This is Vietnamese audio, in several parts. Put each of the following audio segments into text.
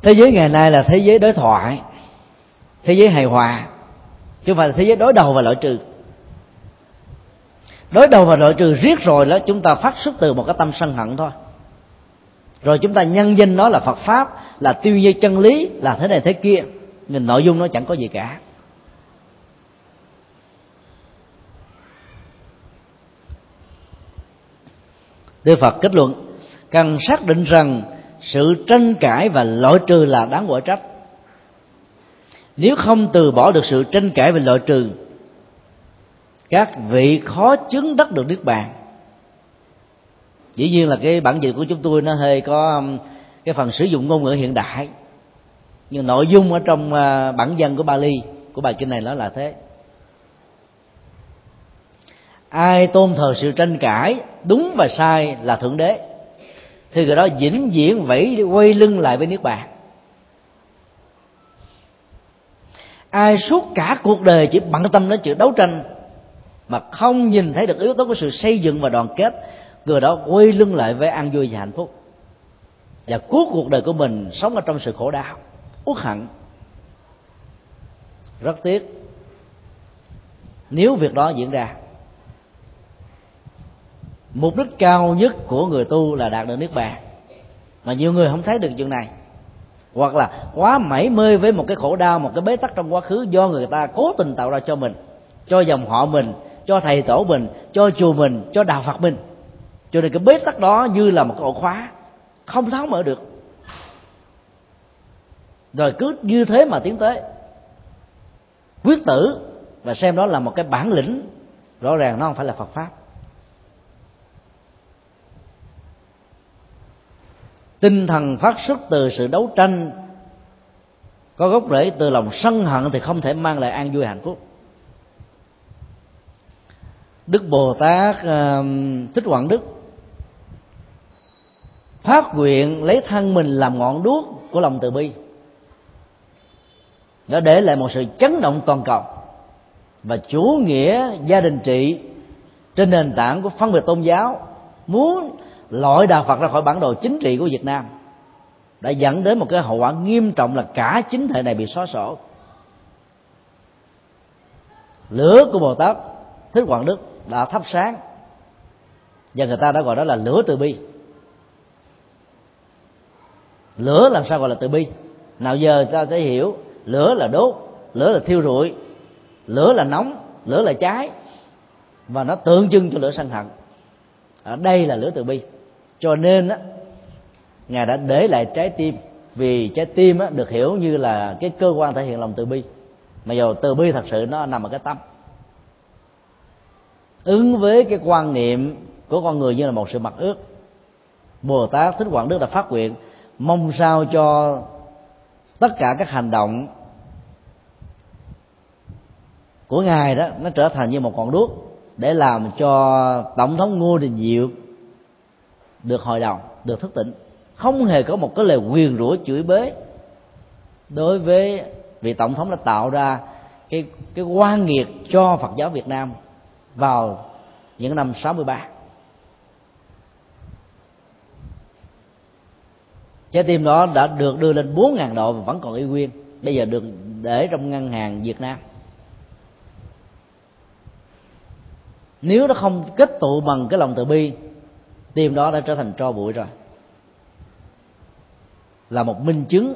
Thế giới ngày nay là thế giới đối thoại, thế giới hài hòa, chứ không phải là thế giới đối đầu và loại trừ. Đối đầu và loại trừ riết rồi đó, chúng ta phát xuất từ một cái tâm sân hận thôi. Rồi chúng ta nhân danh nó là Phật Pháp, là tiêu như chân lý, là thế này thế kia, nhưng nội dung nó chẳng có gì cả. Đức Phật kết luận cần xác định rằng sự tranh cãi và loại trừ là đáng quở trách. Nếu không từ bỏ được sự tranh cãi và loại trừ, các vị khó chứng đắc được niết bàn. Dĩ nhiên là cái bản dịch của chúng tôi nó hơi có cái phần sử dụng ngôn ngữ hiện đại, nhưng nội dung ở trong bản văn của Bali của bài kinh này nó là thế. Ai tôn thờ sự tranh cãi, đúng và sai là thượng đế, thì người đó vĩnh viễn quay lưng lại với niết bàn. Ai suốt cả cuộc đời chỉ bận tâm đến chuyện đấu tranh mà không nhìn thấy được yếu tố của sự xây dựng và đoàn kết, người đó quay lưng lại với an vui và hạnh phúc, và cuối cuộc đời của mình sống ở trong sự khổ đau, uất hận. Rất tiếc nếu việc đó diễn ra. Mục đích cao nhất của người tu là đạt được niết bàn, mà nhiều người không thấy được chuyện này, hoặc là quá mải mê với một cái khổ đau, một cái bế tắc trong quá khứ do người ta cố tình tạo ra cho mình, cho dòng họ mình, cho thầy tổ mình, cho chùa mình, cho đạo Phật mình. Cho nên cái bế tắc đó như là một cái ổ khóa không tháo mở được, rồi cứ như thế mà tiến tới quyết tử, và xem đó là một cái bản lĩnh. Rõ ràng nó không phải là Phật Pháp. Tinh thần phát xuất từ sự đấu tranh, có gốc rễ từ lòng sân hận, thì không thể mang lại an vui hạnh phúc. Đức Bồ Tát Thích Quảng Đức phát nguyện lấy thân mình làm ngọn đuốc của lòng từ bi, đã để lại một sự chấn động toàn cầu và chủ nghĩa gia đình trị trên nền tảng của phân biệt tôn giáo, muốn loại đạo Phật ra khỏi bản đồ chính trị của Việt Nam, đã dẫn đến một cái hậu quả nghiêm trọng là cả chính thể này bị xóa sổ. Lửa của Bồ Tát Thích Quảng Đức đã thắp sáng, và người ta đã gọi đó là lửa từ bi. Lửa làm sao gọi là từ bi? Nào giờ ta sẽ hiểu lửa là đốt, lửa là thiêu rụi, lửa là nóng, lửa là cháy, và nó tượng trưng cho lửa sân hận. Ở đây là lửa từ bi. Cho nên á, Ngài đã để lại trái tim, vì trái tim á, được hiểu như là cái cơ quan thể hiện lòng từ bi, mà dù từ bi thật sự nó nằm ở cái tâm. Ứng với cái quan niệm của con người như là một sự mặc ước, Bồ Tát Thích Quảng Đức đã phát nguyện mong sao cho tất cả các hành động của Ngài đó nó trở thành như một ngọn đuốc để làm cho Tổng thống Ngô Đình Diệm được hồi đầu, được thức tỉnh. Không hề có một cái lời nguyền rủa chửi bới đối với vị tổng thống đã tạo ra cái oan nghiệt cho Phật giáo Việt Nam vào những năm 63. Trái tim đó đã được đưa lên 4.000 độ và vẫn còn y nguyên, bây giờ được để trong ngân hàng Việt Nam. Nếu nó không kết tụ bằng cái lòng từ bi, tim đó đã trở thành tro bụi rồi. Là một minh chứng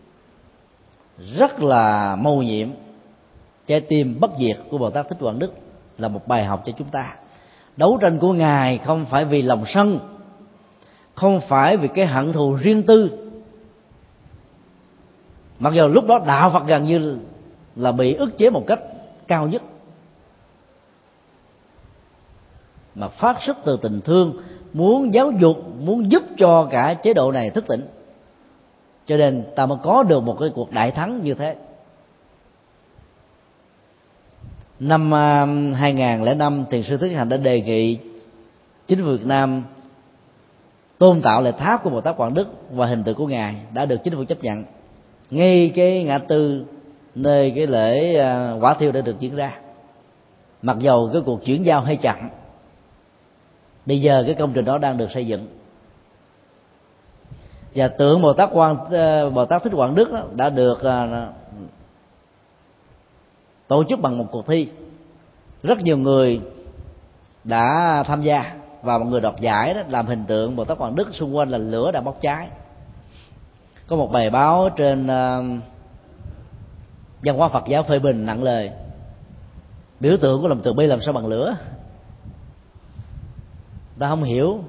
rất là mầu nhiệm. Trái tim bất diệt của Bồ Tát Thích Quảng Đức là một bài học cho chúng ta. Đấu tranh của Ngài không phải vì lòng sân, không phải vì cái hận thù riêng tư, mặc dù lúc đó đạo Phật gần như là bị ức chế một cách cao nhất, mà phát xuất từ tình thương, muốn giáo dục, muốn giúp cho cả chế độ này thức tỉnh. Cho nên ta mới có được một cái cuộc đại thắng như thế. Năm 2005, Thiền sư Thích Hạnh đã đề nghị chính phủ Việt Nam tôn tạo lại tháp của Bồ Tát Quảng Đức và hình tượng của Ngài, đã được chính phủ chấp nhận ngay cái ngã tư nơi cái lễ quả thiêu đã được diễn ra. Mặc dầu cái cuộc chuyển giao hơi chậm, bây giờ cái công trình đó đang được xây dựng. Và tượng Bồ Tát Thích Quảng Đức đã được tổ chức bằng một cuộc thi. Rất nhiều người đã tham gia, và một người đoạt giải đó làm hình tượng Bồ Tát Quảng Đức, xung quanh là lửa đã bốc cháy. Có một bài báo trên văn hóa Phật giáo phê bình nặng lời: biểu tượng của lòng từ bi làm sao bằng lửa. Ta không hiểu,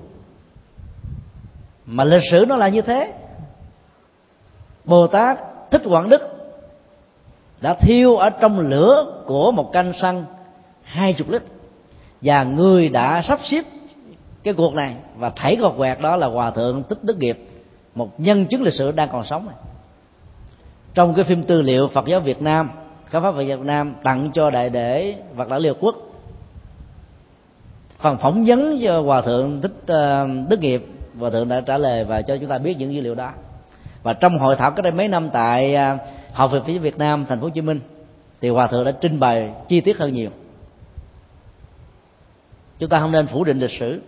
mà lịch sử nó là như thế. Bồ Tát Thích Quảng Đức đã thiêu ở trong lửa của một canh xăng 20 lít, và người đã sắp xếp cái cuộc này và thảy cột quẹt đó là Hòa Thượng Thích Đức Nghiệp, một nhân chứng lịch sử đang còn sống. Trong cái phim tư liệu Phật giáo Việt Nam, Khám phá Phật giáo Việt Nam tặng cho Đại Để Phật Đản Liên Hợp Quốc, phần phỏng vấn cho Hòa Thượng Thích Đức Nghiệp, Hòa Thượng đã trả lời và cho chúng ta biết những dữ liệu đó. Và trong hội thảo cách đây mấy năm tại Học viện Phật giáo Việt Nam, thành phố Hồ Chí Minh, thì Hòa Thượng đã trình bày chi tiết hơn nhiều. Chúng ta không nên phủ định lịch sử.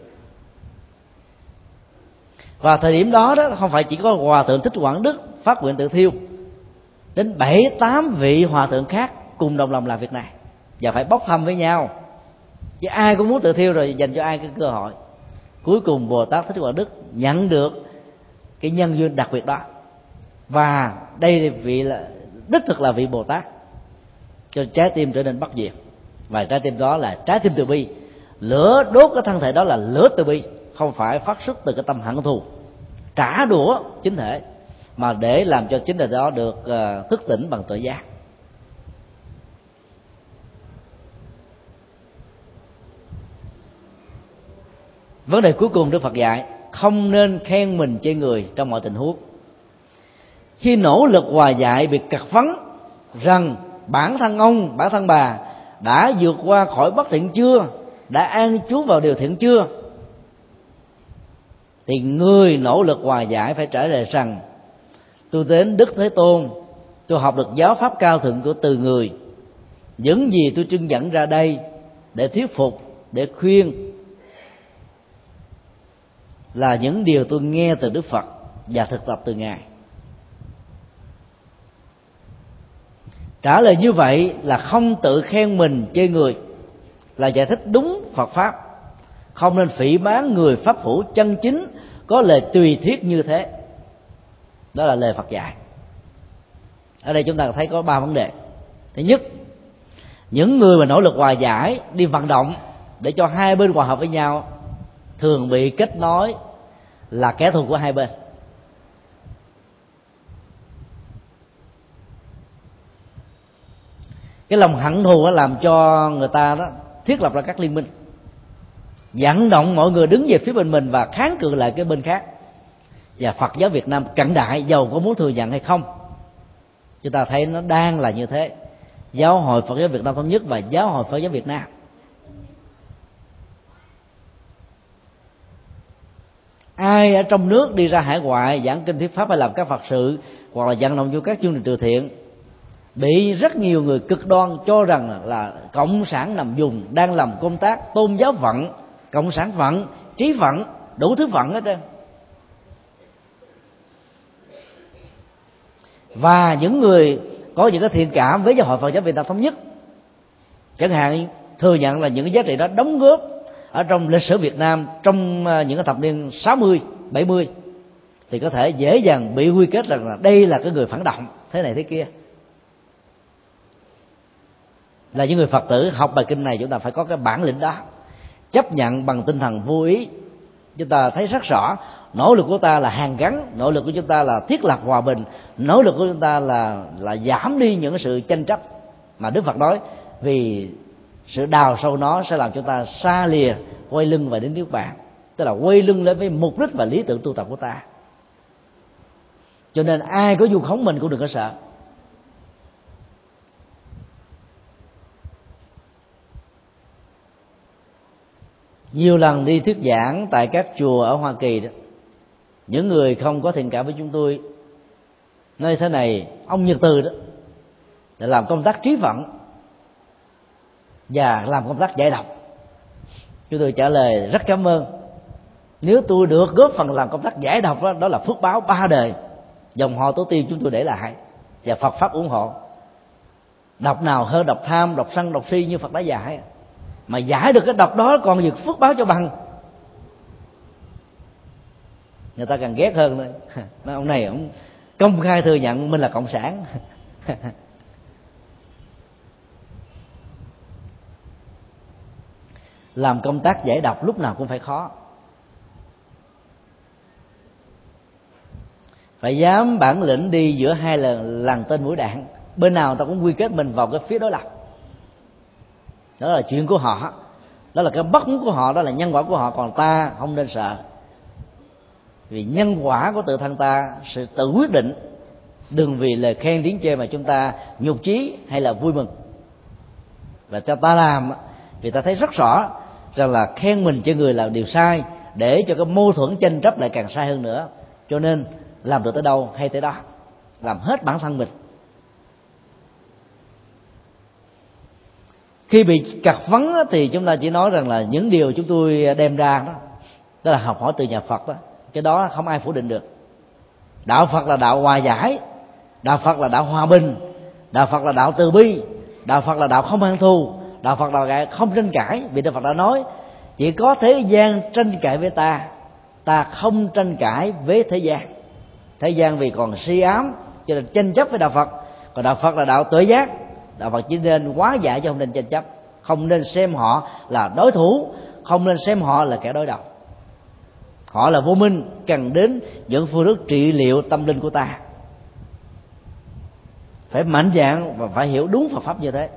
Và thời điểm đó không phải chỉ có Hòa Thượng Thích Quảng Đức phát nguyện tự thiêu, đến 7-8 vị hòa thượng khác cùng đồng lòng làm việc này, và phải bốc thăm với nhau, chứ ai cũng muốn tự thiêu rồi dành cho ai cái cơ hội. Cuối cùng Bồ Tát Thích Quảng Đức nhận được cái nhân duyên đặc biệt đó, và đây vị là đích thực là vị Bồ Tát, cho trái tim trở nên bất diệt. Và trái tim đó là trái tim từ bi. Lửa đốt cái thân thể đó là lửa từ bi, không phải phát xuất từ cái tâm hận thù trả đũa chính thể, mà để làm cho chính thể đó được thức tỉnh bằng tự giác. Vấn đề cuối cùng Đức Phật dạy không nên khen mình chê người trong mọi tình huống. Khi nỗ lực hòa giải bị cật vấn rằng bản thân ông, bản thân bà đã vượt qua khỏi bất thiện chưa, đã an trú vào điều thiện chưa, thì người nỗ lực hòa giải phải trả lời rằng: tôi đến Đức Thế Tôn, tôi học được giáo pháp cao thượng của từ người, những gì tôi trưng dẫn ra đây để thuyết phục, để khuyên là những điều tôi nghe từ Đức Phật và thực tập từ Ngài. Trả lời như vậy là không tự khen mình chê người, là giải thích đúng Phật pháp. Không nên phỉ báng người pháp hữu chân chính có lời tùy thuyết như thế. Đó là lời Phật dạy. Ở đây chúng ta thấy có 3 vấn đề. Thứ nhất, những người mà nỗ lực hòa giải, đi vận động để cho hai bên hòa hợp với nhau, thường bị kết nối là kẻ thù của hai bên. Cái lòng hận thù đó làm cho người ta đó thiết lập ra các liên minh, vận động mọi người đứng về phía bên mình và kháng cự lại cái bên khác. Và Phật giáo Việt Nam cận đại, dầu có muốn thừa nhận hay không, chúng ta thấy nó đang là như thế. Giáo hội Phật giáo Việt Nam Thống Nhất và Giáo hội Phật giáo Việt Nam, ai ở trong nước đi ra hải ngoại giảng kinh thuyết pháp hay làm các Phật sự, hoặc là vận động vô các chương trình từ thiện, bị rất nhiều người cực đoan cho rằng là cộng sản nằm vùng, đang làm công tác tôn giáo vận, cộng sản vận, trí vận, đủ thứ vận hết trơn. Và những người có những cái thiện cảm với Giáo hội Phật giáo Việt Nam Thống Nhất, chẳng hạn thừa nhận là những cái giá trị đó đóng góp ở trong lịch sử Việt Nam trong những cái thập niên 60, 70, thì có thể dễ dàng bị quy kết rằng là đây là cái người phản động thế này thế kia. Là những người Phật tử học bài kinh này, chúng ta phải có cái bản lĩnh đó, chấp nhận bằng tinh thần vô ý. Chúng ta thấy rất rõ nỗ lực của ta là hàn gắn, nỗ lực của chúng ta là thiết lập hòa bình, nỗ lực của chúng ta là giảm đi những sự tranh chấp mà Đức Phật nói, vì sự đào sâu nó sẽ làm chúng ta xa lìa, quay lưng về đến Niết Bàn, tức là quay lưng lên với mục đích và lý tưởng tu tập của ta. Cho nên ai có vu khống mình cũng đừng có sợ. Nhiều lần đi thuyết giảng tại các chùa ở Hoa Kỳ đó, những người không có thiện cảm với chúng tôi nói thế này: ông Nhật Từ đó để làm công tác trí vận và làm công tác giải độc. Chúng tôi trả lời rất cảm ơn, Nếu tôi được góp phần làm công tác giải độc đó, đó là phước báo 3 đời dòng họ tổ tiên chúng tôi để lại, và Phật pháp ủng hộ. Độc nào hơn độc tham, độc sân, độc si như Phật đã dạy. Mà giải được cái độc đó còn việc phước báo cho bằng, người ta càng ghét hơn thôi. Nói ông này ông công khai thừa nhận mình là cộng sản. Làm công tác giải độc lúc nào cũng phải khó, phải dám bản lĩnh đi giữa hai làn tên mũi đạn, bên nào ta cũng quy kết mình vào cái phía đối lập. Đó là chuyện của họ, đó là cái bất muốn của họ, đó là nhân quả của họ, còn ta không nên sợ. Vì nhân quả của tự thân ta sự tự quyết định, đừng vì lời khen tiếng chê mà chúng ta nhục chí hay là vui mừng. Và cho ta làm vì ta thấy rất rõ rằng là khen mình cho người là điều sai, để cho cái mâu thuẫn tranh chấp lại càng sai hơn nữa. Cho nên làm được tới đâu hay tới đó, làm hết bản thân mình. Khi bị cặt vấn thì chúng ta chỉ nói rằng là những điều chúng tôi đem ra đó là học hỏi từ nhà Phật đó, cái đó không ai phủ định được. Đạo Phật là đạo hòa giải, đạo Phật là đạo hòa bình, đạo Phật là đạo từ bi, đạo Phật là đạo không hận thù, đạo Phật là không tranh cãi. Vì Đạo Phật đã nói chỉ có thế gian tranh cãi với ta, ta không tranh cãi với thế gian. Thế gian vì còn si ám cho nên tranh chấp với đạo Phật, còn đạo Phật là đạo tuệ giác. Đạo Phật chỉ nên hóa giải chứ không nên tranh chấp, không nên xem họ là đối thủ, không nên xem họ là kẻ đối đầu. Họ là vô minh, cần đến những phương thức trị liệu tâm linh của ta. Phải mạnh dạn và phải hiểu đúng Phật pháp như thế.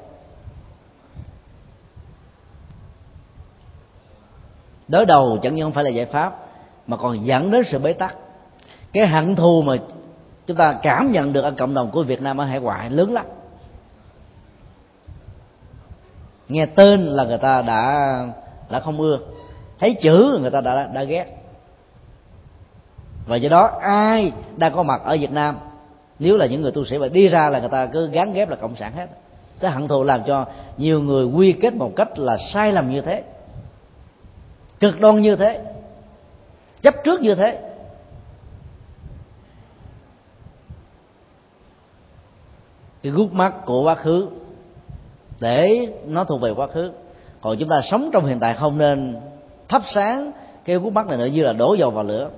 Đối đầu chẳng những không phải là giải pháp, mà còn dẫn đến sự bế tắc. Cái hận thù mà chúng ta cảm nhận được ở cộng đồng của Việt Nam ở hải ngoại lớn lắm. Nghe tên là người ta đã không ưa, thấy chữ người ta đã ghét. Và do đó ai đang có mặt ở Việt Nam, nếu là những người tu sĩ và đi ra là người ta cứ gán ghép là cộng sản hết. Cái hận thù làm cho nhiều người quy kết một cách là sai lầm như thế, cực đoan như thế, chấp trước như thế. Cái gút mắt của quá khứ để nó thuộc về quá khứ, còn chúng ta sống trong hiện tại không nên thắp sáng cái gút mắt này nữa, như là đổ dầu vào lửa.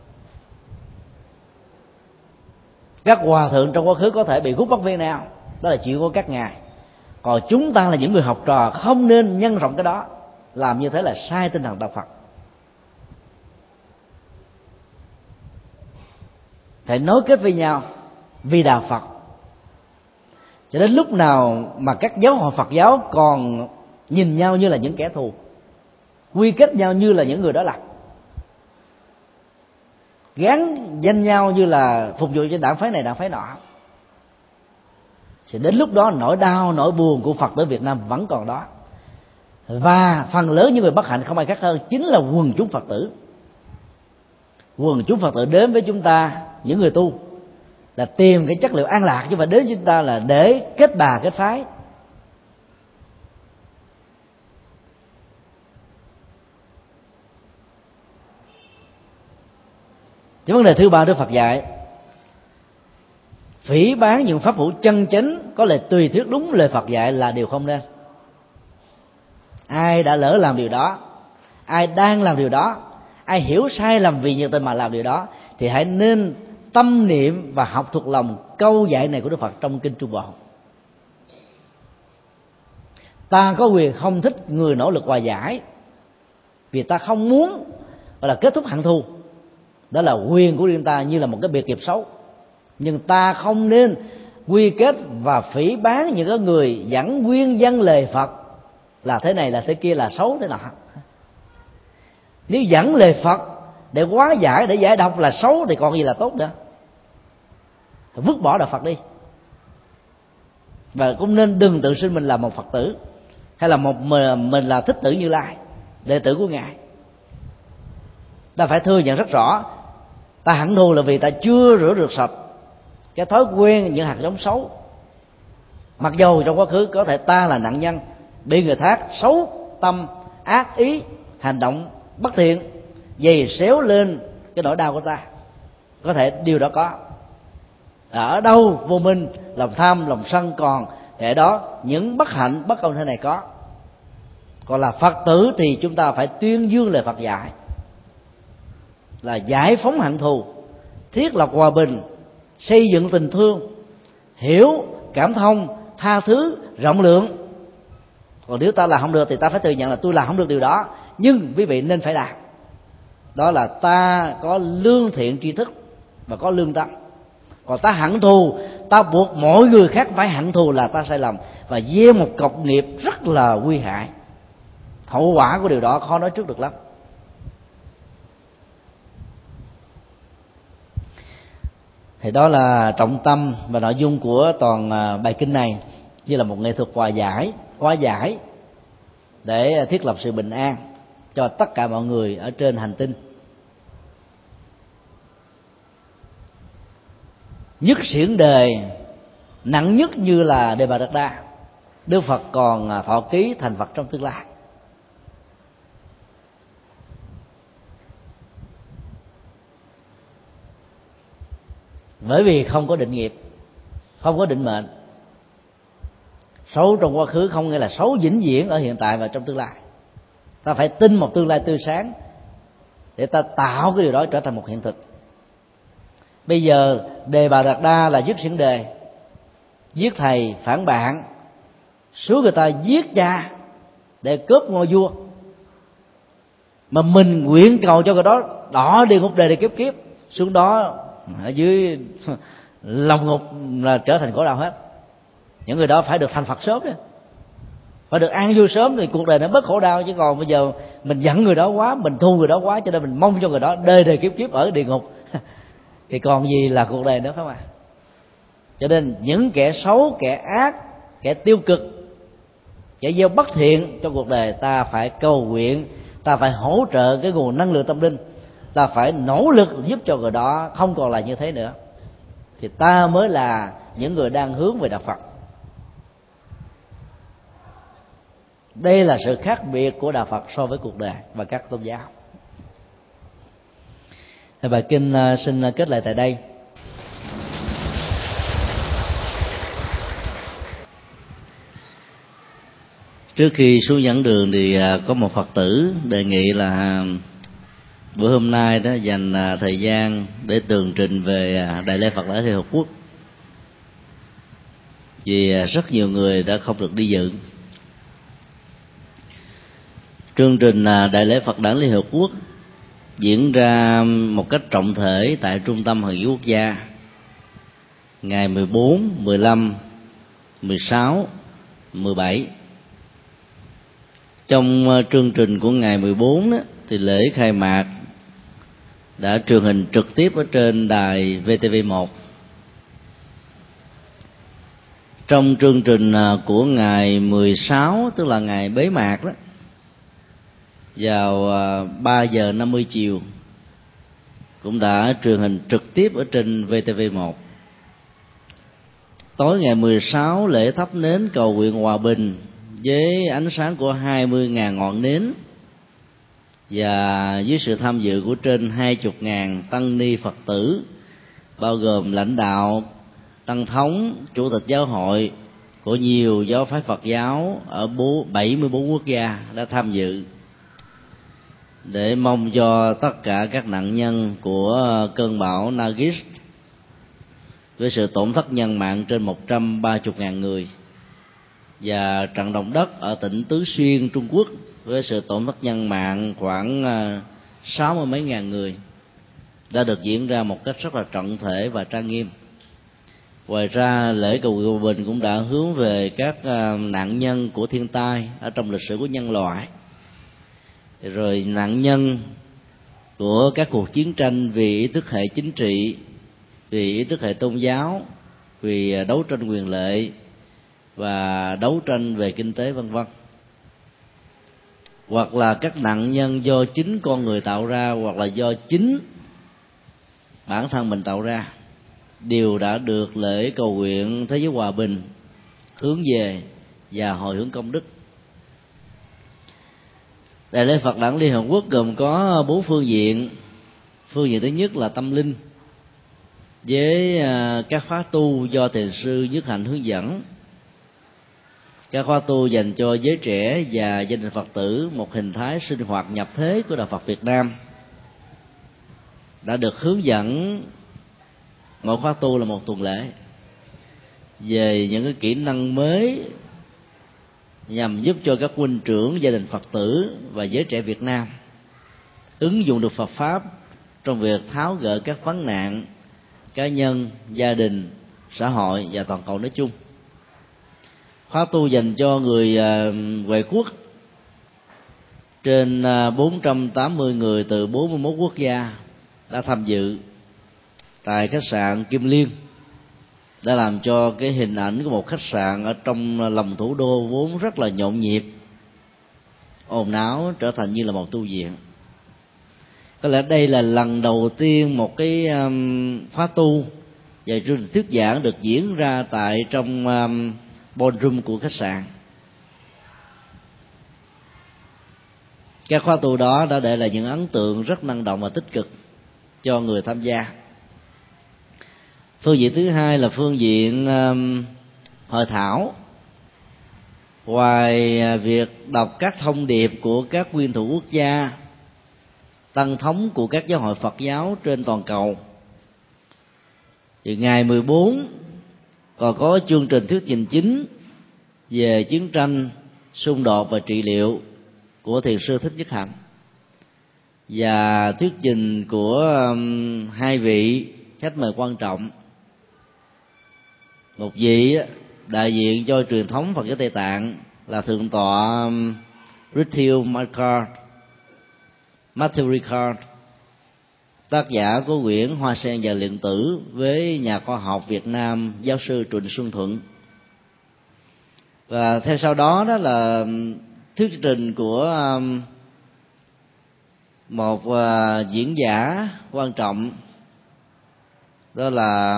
Các hòa thượng trong quá khứ có thể bị gút mắt viên nào, đó là chuyện của các ngài. Còn chúng ta là những người học trò không nên nhân rộng cái đó, làm như thế là sai tinh thần đạo Phật. Phải nối kết với nhau vì đạo Phật. Cho đến lúc nào mà các giáo hội Phật giáo còn nhìn nhau như là những kẻ thù, quy kết nhau như là những người đối lập, gán danh nhau như là phục vụ cho đảng phái này đảng phái nọ, thì đến lúc đó nỗi đau nỗi buồn của Phật tử Việt Nam vẫn còn đó. Và phần lớn những người bất hạnh không ai khác hơn chính là quần chúng Phật tử. Quần chúng Phật tử đến với chúng ta, những người tu, là tìm cái chất liệu an lạc, chứ không phải đến với chúng ta là để kết bà kết phái. Cái vấn đề thứ ba Đức Phật dạy, phỉ báng những pháp hữu chân chánh có lẽ tùy thuyết đúng lời Phật dạy là điều không nên. Ai đã lỡ làm điều đó, ai đang làm điều đó, ai hiểu sai lầm vì nhiệt tình mà làm điều đó, thì hãy nên tâm niệm và học thuộc lòng câu dạy này của Đức Phật trong Kinh Trung Bộ. Ta có quyền không thích người nỗ lực hòa giải, vì ta không muốn gọi là kết thúc hận thù, đó là quyền của riêng ta, như là một cái biệt nghiệp xấu. Nhưng ta không nên quy kết và phỉ báng những cái người dẫn nguyên văn lời Phật là thế này là thế kia, là xấu thế nọ. Nếu dẫn lời Phật để hóa giải, để giải độc là xấu thì còn gì là tốt nữa. Vứt bỏ đạo Phật đi. Và cũng nên đừng tự xưng mình là một Phật tử, hay là mình là Thích Tử Như Lai, đệ tử của Ngài. Ta phải thừa nhận rất rõ, ta hận thù là vì ta chưa rửa được sạch cái thói quen những hạt giống xấu. Mặc dầu trong quá khứ có thể ta là nạn nhân bị người khác xấu tâm, ác ý, hành động bất thiện, giày xéo lên cái nỗi đau của ta. Có thể điều đó có. Ở đâu vô minh, lòng tham, lòng sân còn, để đó những bất hạnh, bất công thế này có. Còn là Phật tử thì chúng ta phải tuyên dương lời Phật dạy, là giải phóng hận thù, thiết lập hòa bình, xây dựng tình thương, hiểu, cảm thông, tha thứ, rộng lượng. Còn nếu ta làm không được thì ta phải thừa nhận là tôi làm không được điều đó, nhưng quý vị nên phải làm. Đó là ta có lương thiện tri thức và có lương tâm. Còn ta hận thù, ta buộc mỗi người khác phải hận thù là ta sai lầm, và gieo một cọc nghiệp rất là nguy hại. Hậu quả của điều đó khó nói trước được lắm. Thì đó là trọng tâm và nội dung của toàn bài kinh này, như là một nghệ thuật hóa giải để thiết lập sự bình an cho tất cả mọi người ở trên hành tinh. Nhất xiển đề nặng nhất như là Đề Bà Đạt Đa, Đức Phật còn thọ ký thành Phật trong tương lai. Bởi vì không có định nghiệp, không có định mệnh. Xấu trong quá khứ không nghĩa là xấu vĩnh viễn ở hiện tại và trong tương lai. Ta phải tin một tương lai tươi sáng để ta tạo cái điều đó trở thành một hiện thực. Bây giờ Đề Bà Đạt Đa là giết xiển đề, giết thầy phản bạn, xuống người ta giết cha để cướp ngôi vua, mà mình nguyện cầu cho người đó đỏ địa ngục đời để kiếp kiếp xuống đó ở dưới lòng ngục là trở thành khổ đau hết. Những người đó phải được thành Phật sớm đấy, phải được an vui sớm thì cuộc đời nó bớt khổ đau. Chứ còn bây giờ mình giận người đó quá, mình thù người đó quá, cho nên mình mong cho người đó đời đời kiếp kiếp ở địa ngục thì còn gì là cuộc đời nữa, phải không ạ? Cho nên những kẻ xấu, kẻ ác, kẻ tiêu cực, kẻ gieo bất thiện trong cuộc đời, ta phải cầu nguyện, ta phải hỗ trợ cái nguồn năng lượng tâm linh, ta phải nỗ lực giúp cho người đó không còn là như thế nữa, thì ta mới là những người đang hướng về đạo Phật. Đây là sự khác biệt của đạo Phật so với cuộc đời và các tôn giáo. Bài kinh xin kết lại tại đây. Trước khi xuống dẫn đường thì có một Phật tử đề nghị là bữa hôm nay đó dành thời gian để tường trình về Đại lễ Phật đản Liên Hợp Quốc, vì rất nhiều người đã không được đi dự. Chương trình Đại lễ Phật đản Liên Hợp Quốc diễn ra một cách trọng thể tại Trung tâm Hội nghị Quốc gia ngày 14, 15, 16, 17. Trong chương trình của ngày 14 đó, thì lễ khai mạc đã truyền hình trực tiếp ở trên đài VTV1. Trong chương trình của ngày 16, tức là ngày bế mạc đó, vào 3 giờ 50 chiều cũng đã truyền hình trực tiếp ở trên VTV1. Tối ngày 16, lễ thắp nến cầu nguyện hòa bình với ánh sáng của 20.000 ngọn nến và với sự tham dự của trên 20.000 tăng ni Phật tử, bao gồm lãnh đạo, tăng thống, chủ tịch giáo hội của nhiều giáo phái Phật giáo ở 74 quốc gia đã tham dự, để mong cho tất cả các nạn nhân của cơn bão Nagis với sự tổn thất nhân mạng trên 130.000 người, và trận động đất ở tỉnh Tứ Xuyên, Trung Quốc với sự tổn thất nhân mạng khoảng 60 mấy ngàn người đã được diễn ra một cách rất là trọng thể và trang nghiêm. Ngoài ra, lễ cầu nguyện hòa bình cũng đã hướng về các nạn nhân của thiên tai ở trong lịch sử của nhân loại, rồi nạn nhân của các cuộc chiến tranh vì ý thức hệ chính trị, vì ý thức hệ tôn giáo, vì đấu tranh quyền lợi và đấu tranh về kinh tế vân vân, hoặc là các nạn nhân do chính con người tạo ra, hoặc là do chính bản thân mình tạo ra, đều đã được lễ cầu nguyện thế giới hòa bình hướng về và hồi hướng công đức. Đại lễ Phật đản Liên Hợp Quốc gồm có 4 phương diện. Phương diện thứ nhất là tâm linh, với các khóa tu do thiền sư Nhất Hạnh hướng dẫn, các khóa tu dành cho giới trẻ và gia đình Phật tử, một hình thái sinh hoạt nhập thế của Đạo Phật Việt Nam, đã được hướng dẫn. Mỗi khóa tu là một tuần lễ về những cái kỹ năng mới nhằm giúp cho các huynh trưởng gia đình Phật tử và giới trẻ Việt Nam ứng dụng được Phật pháp trong việc tháo gỡ các vấn nạn cá nhân, gia đình, xã hội và toàn cầu nói chung. Khóa tu dành cho người ngoại quốc trên 480 người từ 41 quốc gia đã tham dự tại khách sạn Kim Liên, đã làm cho cái hình ảnh của một khách sạn ở trong lòng thủ đô vốn rất là nhộn nhịp, ồn ào, trở thành như là một tu viện. Có lẽ đây là lần đầu tiên một cái khóa tu và chương trình thuyết giảng được diễn ra tại trong ballroom của khách sạn. Các khóa tu đó đã để lại những ấn tượng rất năng động và tích cực cho người tham gia. Phương diện thứ hai là phương diện hội thảo. Ngoài việc đọc các thông điệp của các nguyên thủ quốc gia, tăng thống của các giáo hội Phật giáo trên toàn cầu, thì ngày 14 còn có chương trình thuyết trình chính về chiến tranh, xung đột và trị liệu của thiền sư Thích Nhất Hạnh, và thuyết trình của hai vị khách mời quan trọng. Một vị đại diện cho truyền thống Phật giáo Tây Tạng là thượng tọa Matthew Ricard, tác giả của quyển Hoa Sen và Lượng Tử, với nhà khoa học Việt Nam giáo sư Trịnh Xuân Thuận. Và theo sau đó đó là thuyết trình của một diễn giả quan trọng, đó là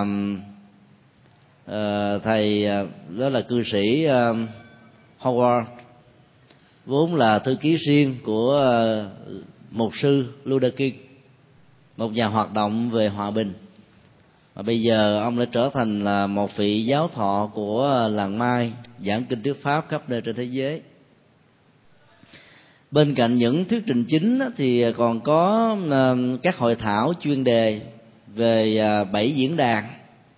thầy đó là cư sĩ Howard, vốn là thư ký riêng của mục sư Luther King, một nhà hoạt động về hòa bình, và bây giờ ông đã trở thành là một vị giáo thọ của làng Mai, giảng kinh thuyết pháp khắp nơi trên thế giới. Bên cạnh những thuyết trình chính thì còn có các hội thảo chuyên đề về 7 diễn đàn: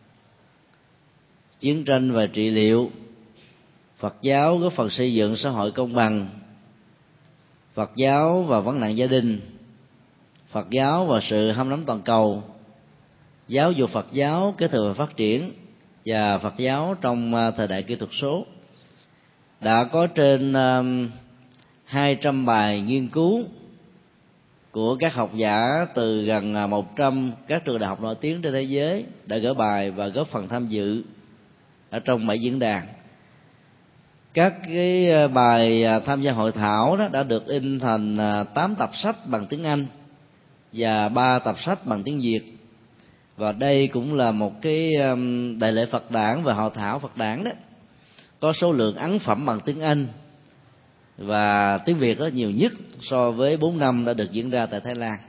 chiến tranh và trị liệu, Phật giáo góp phần xây dựng xã hội công bằng, Phật giáo và vấn nạn gia đình, Phật giáo và sự hâm nóng toàn cầu, giáo dục Phật giáo kế thừa và phát triển, và Phật giáo trong thời đại kỹ thuật số. Đã có trên 200 bài nghiên cứu của các học giả từ gần 100 các trường đại học nổi tiếng trên thế giới đã gửi bài và góp phần tham dự ở trong 7 diễn đàn. Các cái bài tham gia hội thảo đó đã được in thành 8 tập sách bằng tiếng Anh và 3 tập sách bằng tiếng Việt. Và đây cũng là một cái đại lễ Phật đản và hội thảo Phật đản đó có số lượng ấn phẩm bằng tiếng Anh và tiếng Việt đó nhiều nhất so với 4 năm đã được diễn ra tại Thái Lan.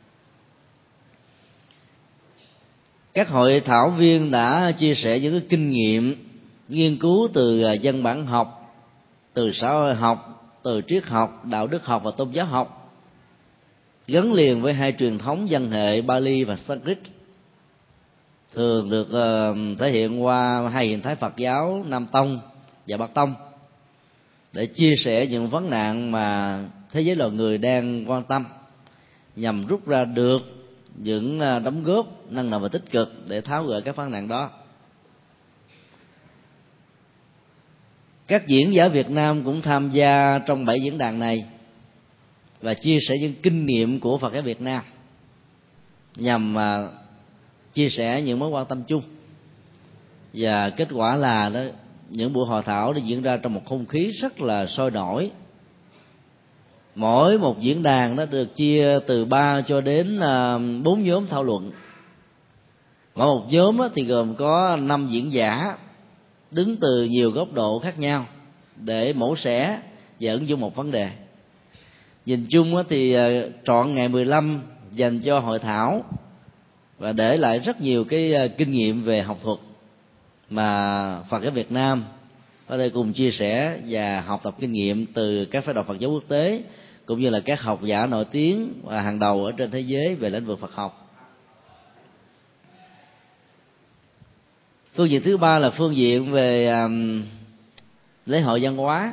Các hội thảo viên đã chia sẻ những cái kinh nghiệm nghiên cứu từ dân bản học, từ xã hội học, từ triết học, đạo đức học và tôn giáo học, gắn liền với hai truyền thống văn hệ Pali và Sanskrit, thường được thể hiện qua hai hình thái Phật giáo Nam Tông và Bắc Tông, để chia sẻ những vấn nạn mà thế giới loài người đang quan tâm, nhằm rút ra được những đóng góp năng động và tích cực để tháo gỡ các vấn nạn đó. Các diễn giả Việt Nam cũng tham gia trong 7 diễn đàn này và chia sẻ những kinh nghiệm của Phật giáo Việt Nam nhằm chia sẻ những mối quan tâm chung. Và kết quả là đó, những buổi hội thảo đã diễn ra trong một không khí rất là sôi nổi. Mỗi một diễn đàn nó được chia từ 3 cho đến 4 nhóm thảo luận. Mỗi một nhóm thì gồm có 5 diễn giả đứng từ nhiều góc độ khác nhau để mổ xẻ và ứng dụng một vấn đề. Nhìn chung thì trọn ngày 15 dành cho hội thảo và để lại rất nhiều cái kinh nghiệm về học thuật mà Phật giáo Việt Nam có thể cùng chia sẻ và học tập kinh nghiệm từ các phái đoàn Phật giáo quốc tế cũng như là các học giả nổi tiếng và hàng đầu ở trên thế giới về lĩnh vực Phật học. Phương diện thứ ba là phương diện về lễ hội văn hóa,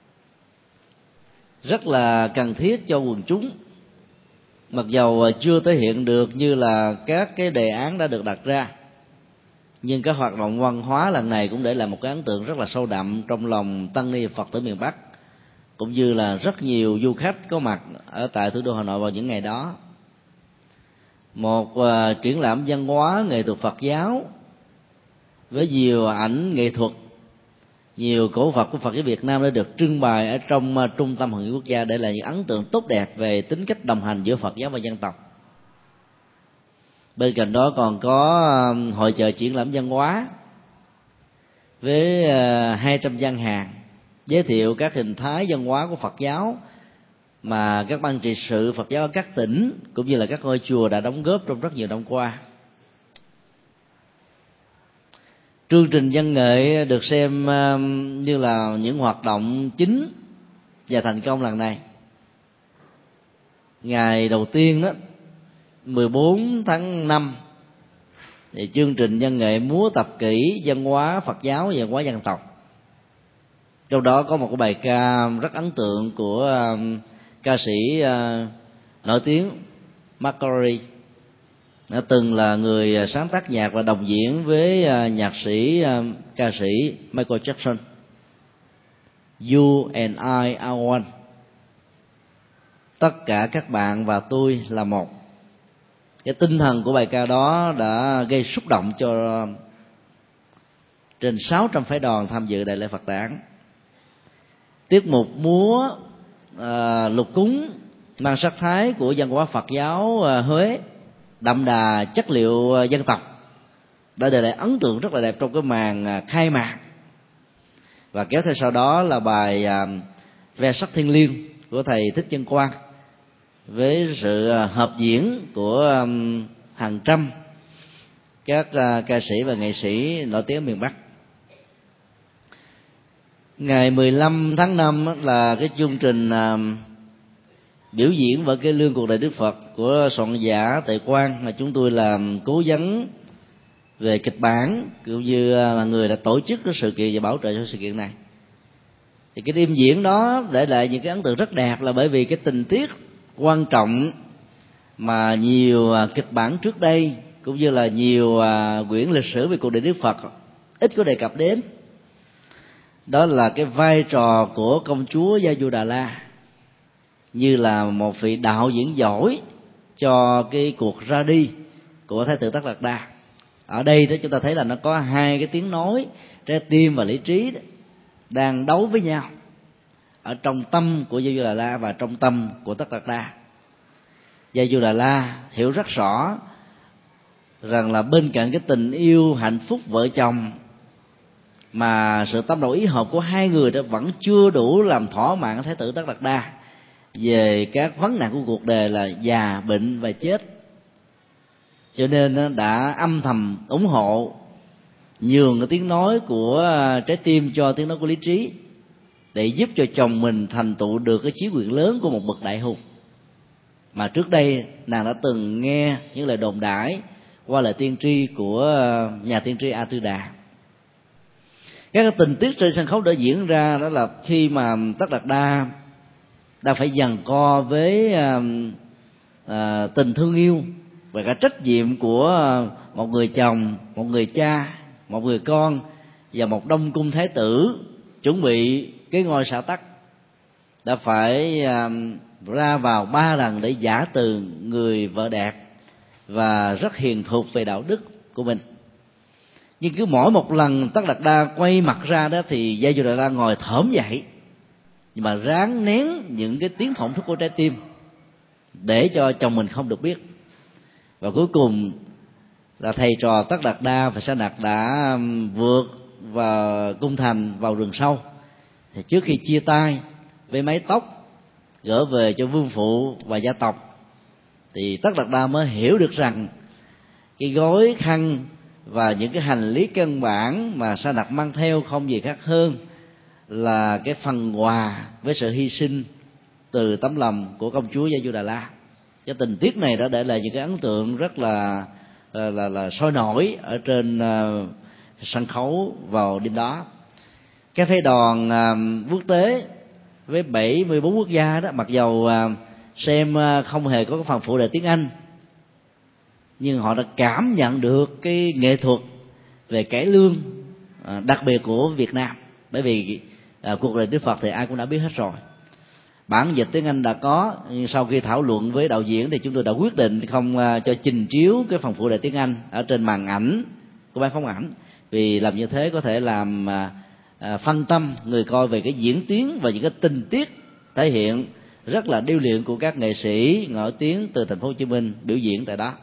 rất là cần thiết cho quần chúng, mặc dầu chưa thể hiện được như là các cái đề án đã được đặt ra, nhưng các hoạt động văn hóa lần này cũng để lại một cái ấn tượng rất là sâu đậm trong lòng tăng ni Phật tử miền Bắc, cũng như là rất nhiều du khách có mặt ở tại thủ đô Hà Nội vào những ngày đó. Một triển lãm văn hóa nghệ thuật Phật giáo với nhiều ảnh nghệ thuật, nhiều cổ vật của Phật giáo Việt Nam đã được trưng bày ở trong trung tâm hội nghị quốc gia, để lại những ấn tượng tốt đẹp về tính cách đồng hành giữa Phật giáo và dân tộc. Bên cạnh đó còn có hội chợ triển lãm văn hóa với 200 gian hàng giới thiệu các hình thái văn hóa của Phật giáo mà các ban trị sự Phật giáo ở các tỉnh cũng như là các ngôi chùa đã đóng góp trong rất nhiều năm qua. Chương trình văn nghệ được xem như là những hoạt động chính và thành công lần này. Ngày đầu tiên đó, 14 tháng 5, thì chương trình văn nghệ múa tập kỹ văn hóa Phật giáo và văn hóa dân tộc. Trong đó có một cái bài ca rất ấn tượng của ca sĩ nổi tiếng McCartney, đã từng là người sáng tác nhạc và đồng diễn với nhạc sĩ ca sĩ Michael Jackson. You and I are one. Tất cả các bạn và tôi là một. Cái tinh thần của bài ca đó đã gây xúc động cho trên 600 phái đoàn tham dự đại lễ Phật đản. Tiết mục múa lục cúng mang sắc thái của văn hóa Phật giáo Huế, đậm đà chất liệu dân tộc, đã để lại ấn tượng rất là đẹp trong cái màn khai mạc. Và kéo theo sau đó là bài Ve sắc thiêng liêng của thầy Thích Chân Quang, với sự hợp diễn của hàng trăm các ca sĩ và nghệ sĩ nổi tiếng miền Bắc. Ngày 15 tháng 5 là cái chương trình biểu diễn vở Cải Lương cuộc đời Đức Phật của soạn giả Tề Quang, mà chúng tôi làm cố vấn về kịch bản cũng như là người đã tổ chức cái sự kiện và bảo trợ cho sự kiện này. Thì cái đêm diễn đó để lại những cái ấn tượng rất đẹp, là bởi vì cái tình tiết quan trọng mà nhiều kịch bản trước đây cũng như là nhiều quyển lịch sử về cuộc đời Đức Phật ít có đề cập đến. Đó là cái vai trò của công chúa Gia Du Đà La như là một vị đạo diễn giỏi cho cái cuộc ra đi của Thái tử Tất Đạt Đa. Ở đây đó chúng ta thấy là nó có hai cái tiếng nói, trái tim và lý trí đó, đang đấu với nhau ở trong tâm của Gia Du Đà La và trong tâm của Tất Đạt Đa. Gia Du Đà La hiểu rất rõ rằng là bên cạnh cái tình yêu hạnh phúc vợ chồng, mà sự tâm đầu ý hợp của hai người đó vẫn chưa đủ làm thỏa mãn Thái tử Tất Đạt Đa về các vấn nạn của cuộc đời là già, bệnh và chết. Cho nên đã âm thầm ủng hộ, nhường cái tiếng nói của trái tim cho tiếng nói của lý trí, để giúp cho chồng mình thành tựu được cái chí quyền lớn của một bậc đại hùng mà trước đây nàng đã từng nghe những lời đồn đãi qua lời tiên tri của nhà tiên tri A Tư Đà. Các tình tiết trên sân khấu đã diễn ra đó là khi mà Tất Đạt Đa đang phải giằng co với tình thương yêu và cả trách nhiệm của một người chồng, một người cha, một người con và một đông cung thái tử chuẩn bị cái ngôi xã tắc, đã phải ra vào 3 lần để giả từ người vợ đẹp và rất hiền thục về đạo đức của mình. Nhưng cứ mỗi một lần Tất Đạt Đa quay mặt ra đó thì Gia Du Đà La ngồi thởm dậy, nhưng mà ráng nén những cái tiếng thổn thức của trái tim để cho chồng mình không được biết. Và cuối cùng là thầy trò Tất Đạt Đa và Sa Đạt đã vượt vào cung thành, vào rừng sâu. Thì trước khi chia tay với mái tóc gửi về cho vương phụ và gia tộc, thì Tất Đạt Đa mới hiểu được rằng cái gói khăn và những cái hành lý căn bản mà Sa Đạt mang theo không gì khác hơn là cái phần quà với sự hy sinh từ tấm lòng của công chúa Gia Du Đà La. Cái tình tiết này đã để lại những cái ấn tượng rất là sôi nổi ở trên sân khấu vào đêm đó. Cái phái đoàn quốc tế với 74 quốc gia đó, mặc dầu xem không hề có cái phần phụ đề tiếng Anh, nhưng họ đã cảm nhận được cái nghệ thuật về cải lương đặc biệt của Việt Nam. Bởi vì cuộc đời Đức Phật thì ai cũng đã biết hết rồi. Bản dịch tiếng Anh đã có, nhưng sau khi thảo luận với đạo diễn thì chúng tôi đã quyết định không cho trình chiếu cái phần phụ đề tiếng Anh ở trên màn ảnh của ban phóng ảnh, vì làm như thế có thể làm phân tâm người coi về cái diễn tiến và những cái tình tiết thể hiện rất là điêu luyện của các nghệ sĩ nổi tiếng từ thành phố Hồ Chí Minh biểu diễn tại đó.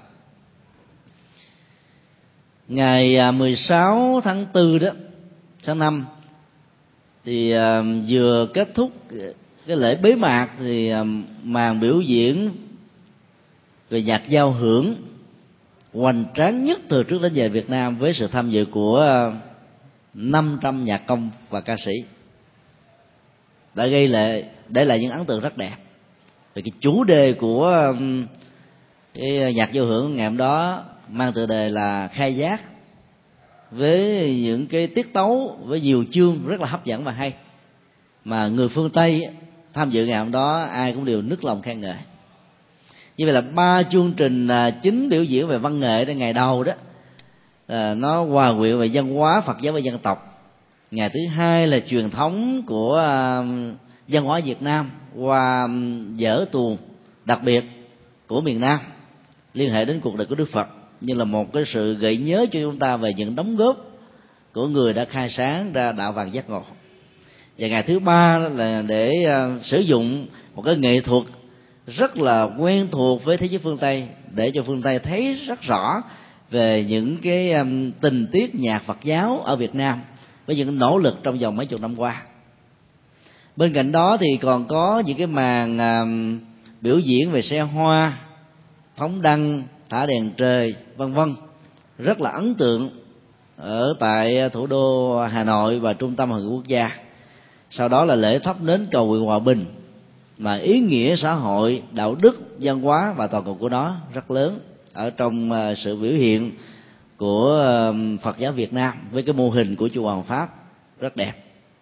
Ngày 16 tháng 4 đó, tháng 5 thì vừa kết thúc cái lễ bế mạc, thì màn biểu diễn về nhạc giao hưởng hoành tráng nhất từ trước đến giờ Việt Nam, với sự tham dự của 500 nhạc công và ca sĩ, đã để lại những ấn tượng rất đẹp. Về cái chủ đề của cái nhạc giao hưởng ngày hôm đó mang tựa đề là khai giác, với những cái tiết tấu với nhiều chương rất là hấp dẫn và hay, mà người phương Tây tham dự ngày hôm đó ai cũng đều nức lòng khen ngợi. Như vậy là 3 chương trình chính biểu diễn về văn nghệ đến ngày đầu đó, nó hòa quyện về văn hóa Phật giáo và dân tộc. Ngày thứ hai là truyền thống của văn hóa Việt Nam qua vở tuồng đặc biệt của miền Nam liên hệ đến cuộc đời của Đức Phật, như là một cái sự gợi nhớ cho chúng ta về những đóng góp của người đã khai sáng ra đạo vàng giác ngộ. Và ngày thứ ba là để sử dụng một cái nghệ thuật rất là quen thuộc với thế giới phương Tây, để cho phương Tây thấy rất rõ về những cái tình tiết nhạc Phật giáo ở Việt Nam với những nỗ lực trong vòng mấy chục năm qua. Bên cạnh đó thì còn có những cái màn biểu diễn về xe hoa, phóng đăng, thả đèn trời, vân vân, rất là ấn tượng ở tại thủ đô Hà Nội và trung tâm hội nghị quốc gia. Sau đó là lễ thắp nến cầu nguyện hòa bình, mà ý nghĩa xã hội, đạo đức, văn hóa và toàn cầu của nó rất lớn ở trong sự biểu hiện của Phật giáo Việt Nam với cái mô hình của chùa Hoàng Pháp rất đẹp.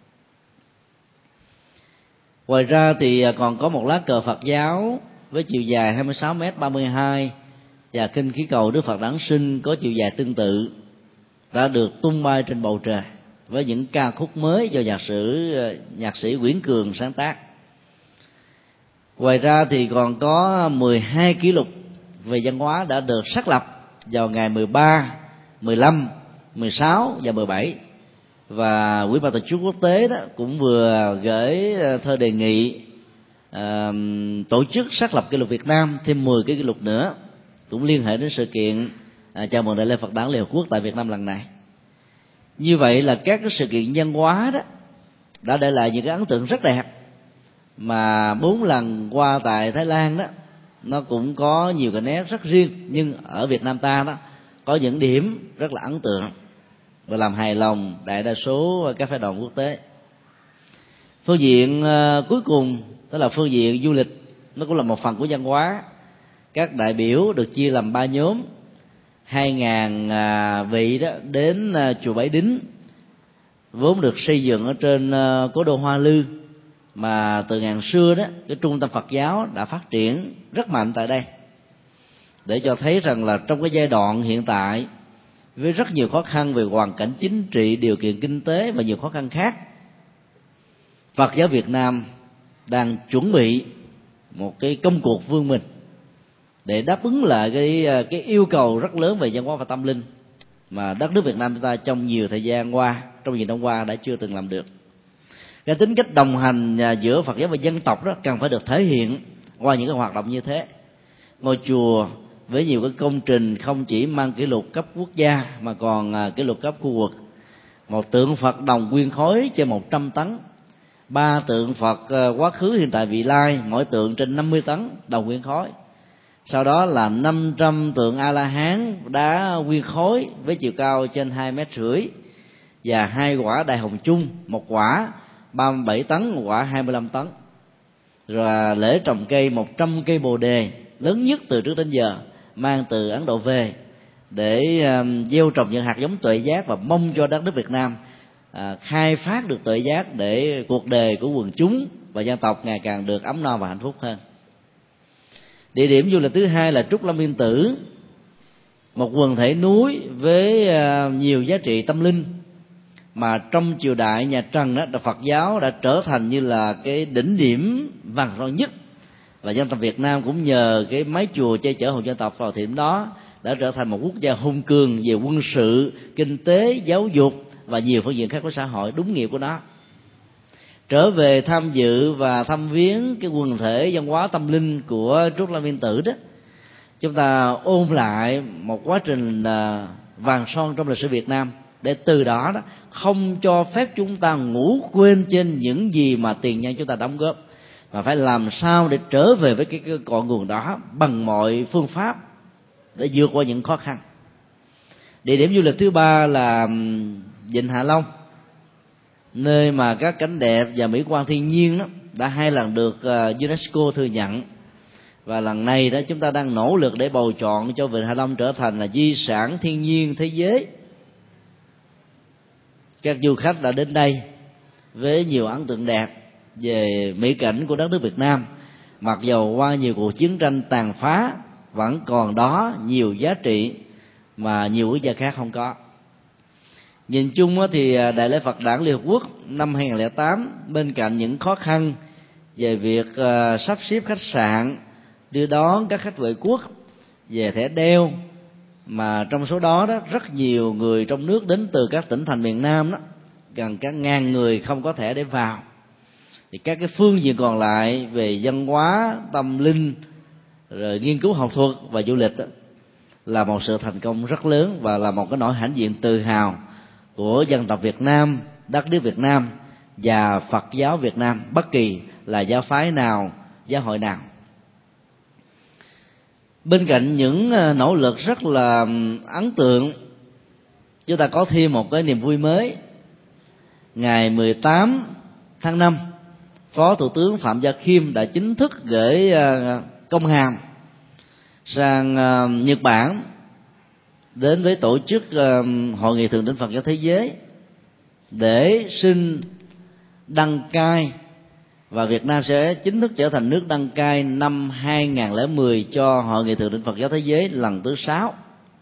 Ngoài ra thì còn có một lá cờ Phật giáo với chiều dài 26m32 và kinh khí cầu Đức Phật Đản Sinh có chiều dài tương tự đã được tung bay trên bầu trời với những ca khúc mới do nhạc sĩ Nguyễn Cường sáng tác. Ngoài ra thì còn có 12 kỷ lục về văn hóa đã được xác lập vào ngày 13, 15, 16 và 17. Và Ủy ban Tổ chức Quốc tế đó cũng vừa gửi thơ đề nghị tổ chức xác lập kỷ lục Việt Nam thêm 10 cái kỷ lục nữa, cũng liên hệ đến sự kiện chào mừng Đại lễ Phật đản Liên Hợp Quốc tại Việt Nam lần này. Như vậy là các cái sự kiện văn hóa đó đã để lại những cái ấn tượng rất đẹp, mà 4 lần qua tại Thái Lan đó nó cũng có nhiều cái nét rất riêng, nhưng ở Việt Nam ta đó có những điểm rất là ấn tượng và làm hài lòng đại đa số các phái đoàn quốc tế. Phương diện cuối cùng, tức là phương diện du lịch, nó cũng là một phần của văn hóa. Các đại biểu được chia làm 3 nhóm. 2.000 vị đó đến chùa Bái Đính, vốn được xây dựng ở trên cố đô Hoa Lư, mà từ ngàn xưa đó cái trung tâm Phật giáo đã phát triển rất mạnh tại đây, để cho thấy rằng là trong cái giai đoạn hiện tại với rất nhiều khó khăn về hoàn cảnh chính trị, điều kiện kinh tế và nhiều khó khăn khác, Phật giáo Việt Nam đang chuẩn bị một cái công cuộc vươn mình để đáp ứng lại cái yêu cầu rất lớn về văn hóa và tâm linh mà đất nước Việt Nam chúng ta trong nhiều thời gian qua, trong nhiều năm qua đã chưa từng làm được. Cái tính cách đồng hành giữa Phật giáo và dân tộc đó cần phải được thể hiện qua những cái hoạt động như thế. Ngôi chùa với nhiều cái công trình không chỉ mang kỷ lục cấp quốc gia mà còn kỷ lục cấp khu vực. Một tượng Phật đồng nguyên khối trên 100 tấn, 3 tượng Phật quá khứ hiện tại vị lai, mỗi tượng trên 50 tấn đồng nguyên khối. Sau đó là 500 tượng A La Hán đá nguyên khối với chiều cao trên 2,5 mét, và 2 quả Đại Hồng Chung, một quả 37 tấn, một quả 25 tấn. Rồi lễ trồng cây 100 cây Bồ đề lớn nhất từ trước đến giờ, mang từ Ấn Độ về để gieo trồng những hạt giống tuệ giác, và mong cho đất nước Việt Nam khai phát được tuệ giác để cuộc đời của quần chúng và dân tộc ngày càng được ấm no và hạnh phúc hơn. Địa điểm du lịch thứ hai là Trúc Lâm Yên Tử, một quần thể núi với nhiều giá trị tâm linh, mà trong triều đại nhà Trần đó, Phật giáo đã trở thành như là cái đỉnh điểm vàng son nhất, và dân tộc Việt Nam cũng nhờ cái mái chùa che chở hồn dân tộc vào thời điểm đó đã trở thành một quốc gia hùng cường về quân sự, kinh tế, giáo dục và nhiều phương diện khác của xã hội, đúng nghĩa của nó. Trở về tham dự và thăm viếng cái quần thể văn hóa tâm linh của Trúc Lâm Yên Tử đó, chúng ta ôn lại một quá trình vàng son trong lịch sử Việt Nam, để từ đó không cho phép chúng ta ngủ quên trên những gì mà tiền nhân chúng ta đóng góp, mà phải làm sao để trở về với cái cội nguồn đó bằng mọi phương pháp để vượt qua những khó khăn. Địa điểm du lịch thứ ba là Vịnh Hạ Long, nơi mà các cảnh đẹp và mỹ quan thiên nhiên đó đã 2 lần được UNESCO thừa nhận, và lần này đó chúng ta đang nỗ lực để bầu chọn cho Vịnh Hạ Long trở thành là di sản thiên nhiên thế giới. Các du khách đã đến đây với nhiều ấn tượng đẹp về mỹ cảnh của đất nước Việt Nam, mặc dầu qua nhiều cuộc chiến tranh tàn phá vẫn còn đó nhiều giá trị mà nhiều quốc gia khác không có. Nhìn chung thì Đại lễ Phật Đản Liên Hợp Quốc năm 2008, bên cạnh những khó khăn về việc sắp xếp khách sạn, đưa đón các khách ngoại quốc, về thẻ đeo, mà trong số đó rất nhiều người trong nước đến từ các tỉnh thành miền Nam đó, gần cả 1000 người không có thẻ để vào, thì các cái phương diện còn lại về văn hóa, tâm linh, rồi nghiên cứu học thuật và du lịch đó, là một sự thành công rất lớn, và là một cái nỗi hãnh diện tự hào của dân tộc Việt Nam, đất nước Việt Nam và Phật giáo Việt Nam, bất kỳ là giáo phái nào, giáo hội nào. Bên cạnh những nỗ lực rất là ấn tượng, chúng ta có thêm một cái niềm vui mới. Ngày 18 tháng 5, Phó Thủ tướng Phạm Gia Khiêm đã chính thức gửi công hàm sang Nhật Bản đến với tổ chức Hội nghị Thượng đỉnh Phật giáo Thế giới để xin đăng cai, và Việt Nam sẽ chính thức trở thành nước đăng cai năm 2010 cho Hội nghị Thượng đỉnh Phật giáo Thế giới lần thứ 6.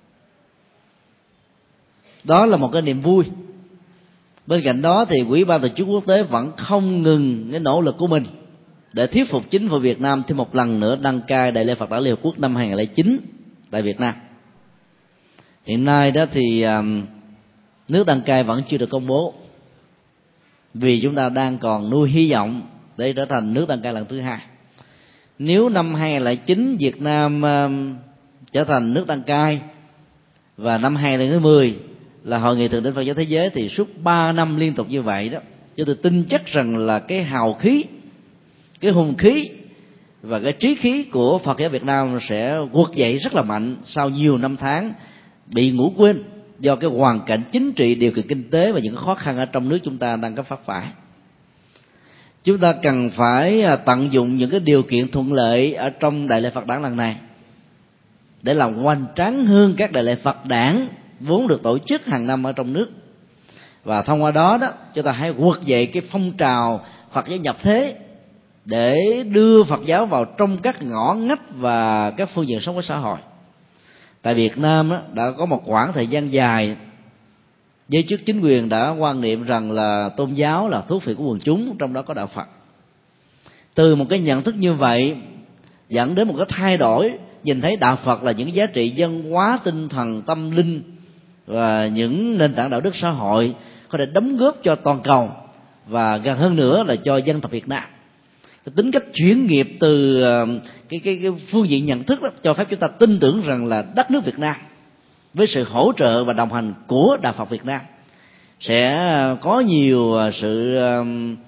Đó là một cái niềm vui. Bên cạnh đó thì Ủy ban Tổ chức Quốc tế vẫn không ngừng cái nỗ lực của mình để thuyết phục chính phủ Việt Nam thêm một lần nữa đăng cai Đại lễ Phật Đản Liên Hợp Quốc năm 2009 tại Việt Nam. Hiện nay đó thì nước đăng cai vẫn chưa được công bố, vì chúng ta đang còn nuôi hy vọng để trở thành nước đăng cai lần thứ 2. Nếu năm 2009 Việt Nam trở thành nước đăng cai, và năm 2010 là Hội nghị Thượng đỉnh Phật giáo Thế giới, thì suốt 3 năm liên tục như vậy đó, chúng tôi tin chắc rằng là cái hào khí, cái hùng khí và cái trí khí của Phật giáo Việt Nam sẽ quật dậy rất là mạnh sau nhiều năm tháng bị ngủ quên do cái hoàn cảnh chính trị, điều kiện kinh tế và những khó khăn ở trong nước chúng ta đang có phát phải. Chúng ta cần phải tận dụng những cái điều kiện thuận lợi ở trong Đại lễ Phật Đản lần này để làm hoành tráng hơn các đại lễ Phật Đản vốn được tổ chức hàng năm ở trong nước, và thông qua đó chúng ta hãy quật dậy cái phong trào Phật giáo nhập thế để đưa Phật giáo vào trong các ngõ ngách và các phương diện sống của xã hội. Tại Việt Nam đã có một khoảng thời gian dài, giới chức chính quyền đã quan niệm rằng là tôn giáo là thuốc phiện của quần chúng, trong đó có đạo Phật. Từ một cái nhận thức như vậy dẫn đến một cái thay đổi, nhìn thấy đạo Phật là những giá trị văn hóa, tinh thần, tâm linh và những nền tảng đạo đức xã hội có thể đóng góp cho toàn cầu, và gần hơn nữa là cho dân tộc Việt Nam. Cái tính cách chuyển nghiệp từ cái phương diện nhận thức đó, cho phép chúng ta tin tưởng rằng là đất nước Việt Nam với sự hỗ trợ và đồng hành của đạo Phật Việt Nam sẽ có nhiều sự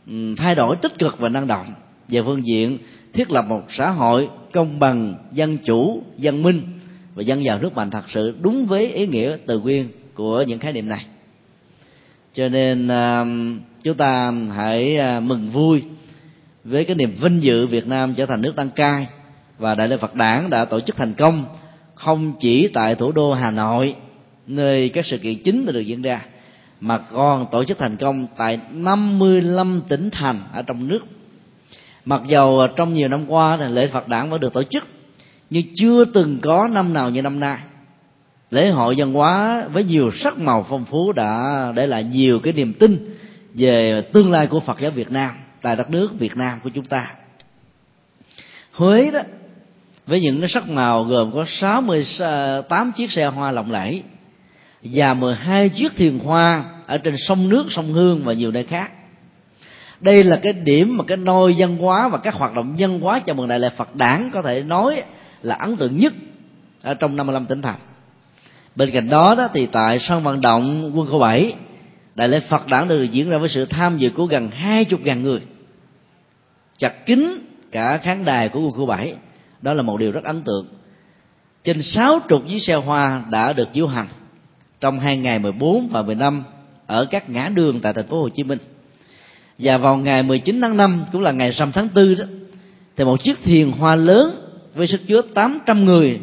thay đổi tích cực và năng động về phương diện thiết lập một xã hội công bằng, dân chủ, văn minh và dân giàu nước mạnh thật sự đúng với ý nghĩa từ nguyên của những khái niệm này. Cho nên chúng ta hãy mừng vui với cái niềm vinh dự Việt Nam trở thành nước đăng cai, và Đại lễ Phật Đản đã tổ chức thành công không chỉ tại thủ đô Hà Nội nơi các sự kiện chính đã được diễn ra, mà còn tổ chức thành công tại 55 tỉnh thành ở trong nước. Mặc dầu trong nhiều năm qua thì lễ Phật Đản vẫn được tổ chức, nhưng chưa từng có năm nào như năm nay. Lễ hội văn hóa với nhiều sắc màu phong phú đã để lại nhiều cái niềm tin về tương lai của Phật giáo Việt Nam tại đất nước Việt Nam của chúng ta. Huế đó, với những cái sắc màu gồm có 68 chiếc xe hoa lộng lẫy và 12 chiếc thuyền hoa ở trên sông nước, sông Hương và nhiều nơi khác. Đây là cái điểm mà cái nôi văn hóa và các hoạt động văn hóa chào mừng Đại lễ Phật Đản có thể nói là ấn tượng nhất ở trong 55 tỉnh thành. Bên cạnh đó, thì tại sân vận động Quân khu 7, Đại lễ Phật Đản được diễn ra với sự tham dự của gần 20.000 người, chật kín cả khán đài của Quân khu 7. Đó là một điều rất ấn tượng. Trên 60 chiếc xe hoa đã được diễu hành trong 2 ngày 14 và 15 ở các ngã đường tại thành phố Hồ Chí Minh. Và vào ngày 19 tháng 5 cũng là ngày rằm tháng 4 đó, thì một chiếc thuyền hoa lớn với sức chứa 800 người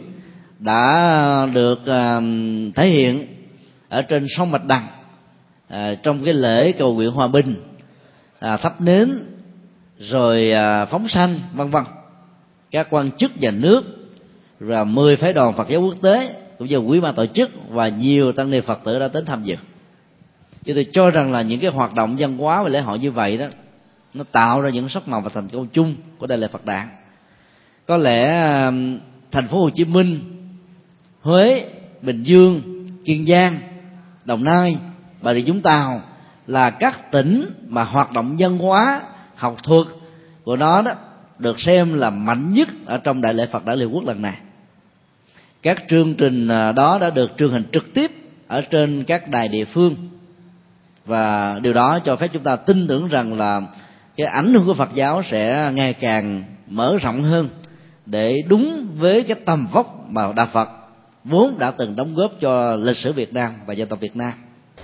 đã được thể hiện ở trên sông Bạch Đằng trong cái lễ cầu nguyện hòa bình, thắp nến rồi phóng sanh vân vân. Các quan chức nhà nước và 10 phái đoàn Phật giáo quốc tế cũng như quý ban tổ chức và nhiều tăng ni Phật tử đã đến tham dự. Chứ tôi cho rằng là những cái hoạt động văn hóa và lễ hội như vậy đó, nó tạo ra những sắc màu và thành công chung của Đại lễ Phật Đản. Có lẽ thành phố Hồ Chí Minh, Huế, Bình Dương, Kiên Giang, Đồng Nai, Bà Rịa Vũng Tàu là các tỉnh mà hoạt động văn hóa, học thuật của nó đó được xem là mạnh nhất ở trong Đại lễ Phật Đản Liên Quốc lần này. Các chương trình đó đã được truyền hình trực tiếp ở trên các đài địa phương, và điều đó cho phép chúng ta tin tưởng rằng là cái ảnh hưởng của Phật giáo sẽ ngày càng mở rộng hơn, để đúng với cái tầm vóc mà Đạo Phật vốn đã từng đóng góp cho lịch sử Việt Nam và dân tộc Việt Nam.